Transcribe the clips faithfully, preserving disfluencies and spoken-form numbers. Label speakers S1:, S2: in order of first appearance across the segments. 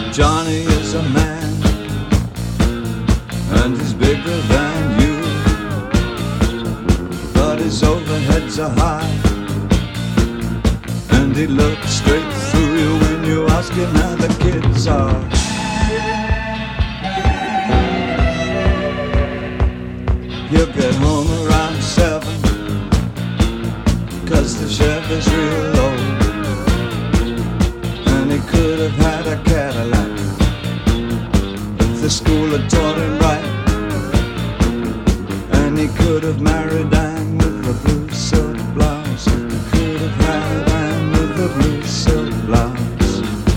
S1: Johnny is a man, and he's bigger than you, but his overheads are high, and he looks straight through you when you ask him how the kids are. He'll get home around seven, 'cause the chef is real old, and he could have had a Cadillac if the school had taught him right, and he could have married Anne with the blue silk blouse. He could have had Anne with the blue silk blouse.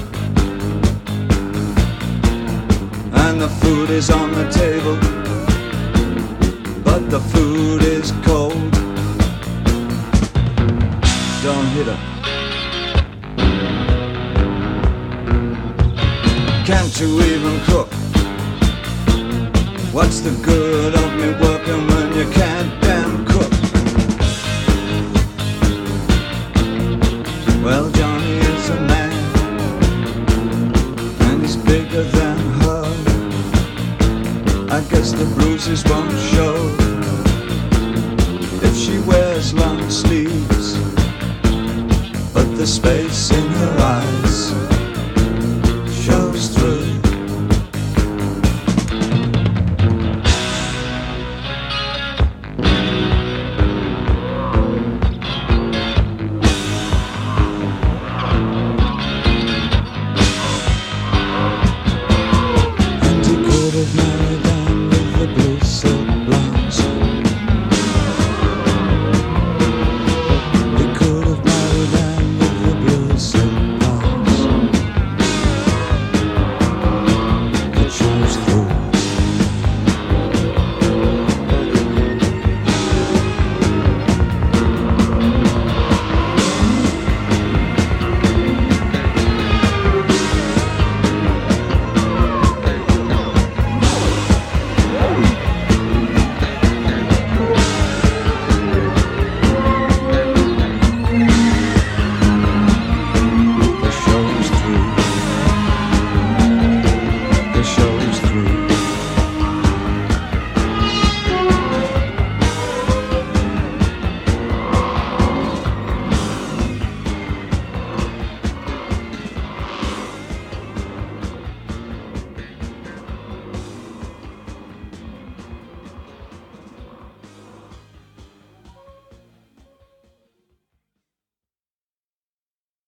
S1: And the food is on the table, but the food is cold. Don't hit her. Can't you even cook? What's the good of me working when you can't damn cook? Well, Johnny is a man, and he's bigger than her. I guess the bruises won't show if she wears long sleeves, but the space in her eyes shows through.